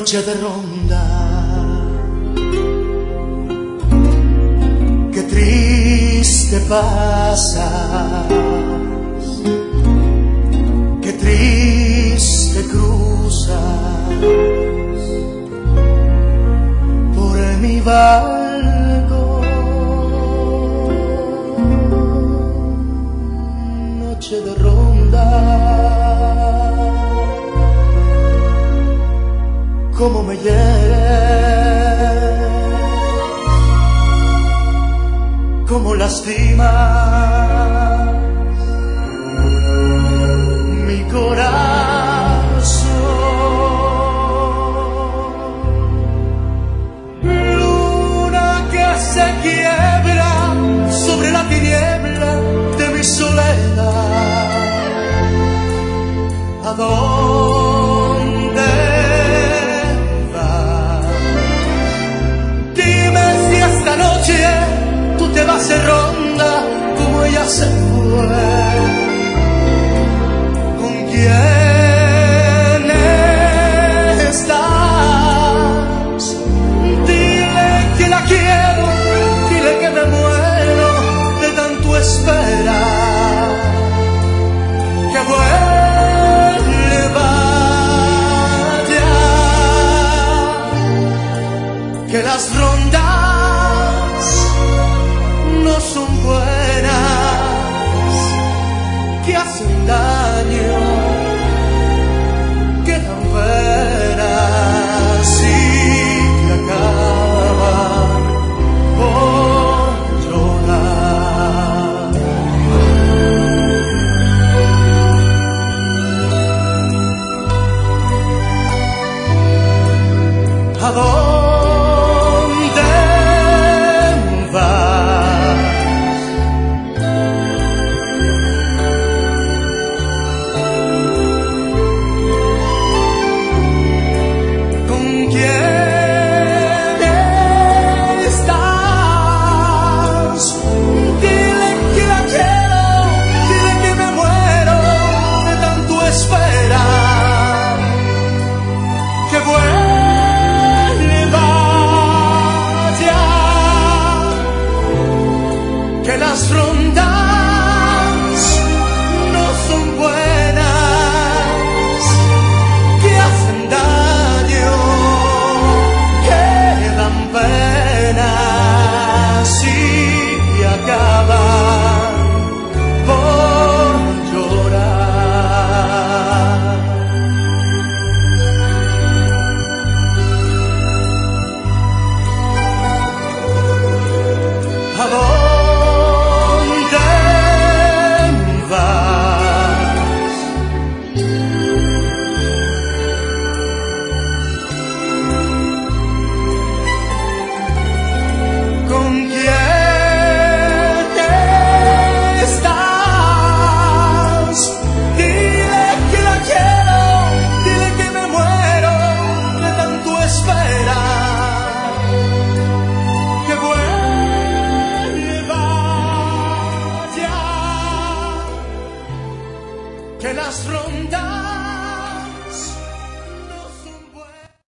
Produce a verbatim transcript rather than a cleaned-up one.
noche de ronda, qué triste pasas, qué triste cruzas por mi balcón. Noche de ronda, cómo me hieres, cómo lastimas mi corazón. Luna que se quiebra sobre la tiniebla de mi soledad. ¿A dónde vas? Dime si esta noche tú te vas de ronda como ella se fue. ¿Con quién estás? Dile que la quiero, dile que me muero de tanto esperar. Que vuelva ya, que las rondas no son buenas, que hacen daño, que dan penas y que acaban por llorar. ¿A dónde vas? ¿Con quién estás? Dile que la quiero, dile que me muero de tanto esperar. Que vuelva ya, que las rondas no son buenas, que hacen daño, que dan penas y que acaban por llorar. ¿A dónde vas? ¿Con quién estás? Dile que la quiero, dile que me muero de tanto esperar. Que vuelva ya, que las rondas